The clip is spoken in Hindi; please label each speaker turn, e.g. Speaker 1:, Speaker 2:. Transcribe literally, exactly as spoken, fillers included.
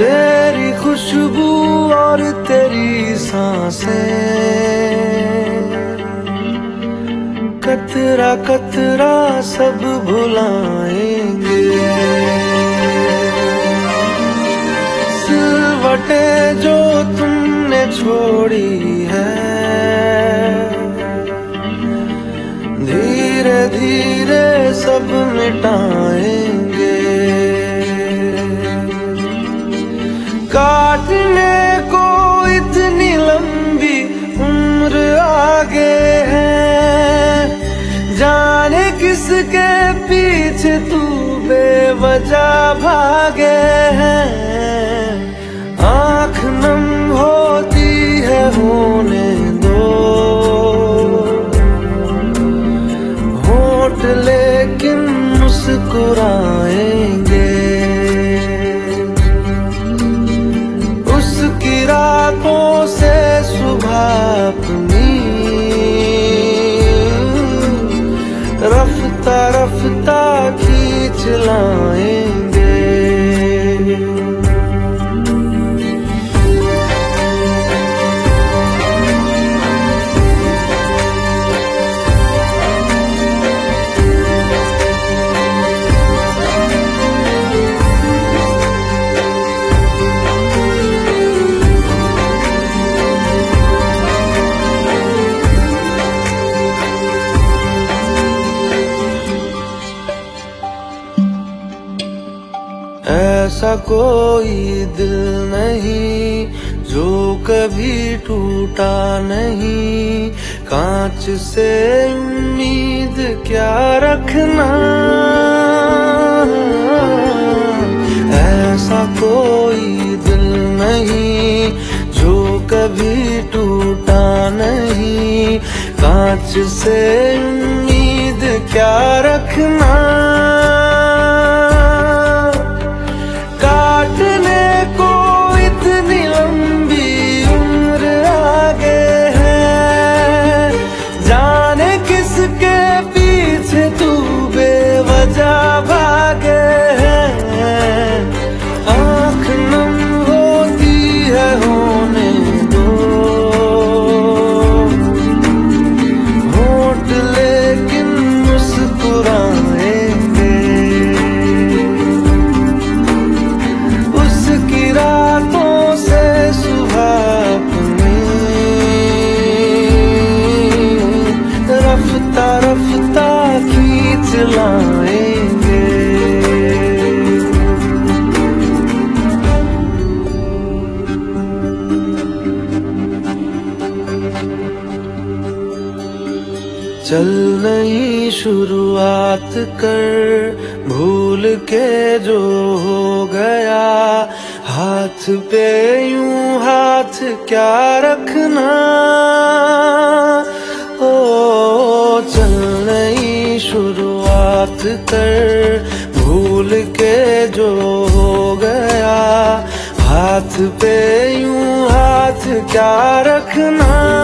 Speaker 1: तेरी खुशबू और तेरी सांसें कतरा कतरा सब भुलाएंगे। सिलवटें जो तुमने छोड़ी है धीरे धीरे सब मिटाएंगे। काटने को इतनी लंबी उम्र आगे है, जाने किसके पीछे तू बेवजह भागे है। आँख नम होती है होने दो, होठ लेकिन मुस्कुराएंगे। उसकी रातों से सुबह अपनी रफ्ता रफ्ता खींच लाएंगे। ऐसा कोई दिल नहीं जो कभी टूटा नहीं, कांच से उम्मीद क्या रखना। ऐसा कोई दिल नहीं जो कभी टूटा नहीं, कांच से उम्मीद क्या रखना। काटने को इतनी लंबी उम्र आगे है, जाने किसके पीछे तू बेवजह भागे है। आँख नम होती है होने दो, होठ लेकिन मुस्कुराएंगे। रातों से सुबह अपनी रफ्ता रफ्ता खींच लाएंगे। चल नई शुरुआत कर, भूल के जो हो गया, हाथ पे यूं हाथ क्या रखना। ओ चल नई शुरुआत कर, भूल के जो हो गया, हाथ पे यूं हाथ क्या रखना।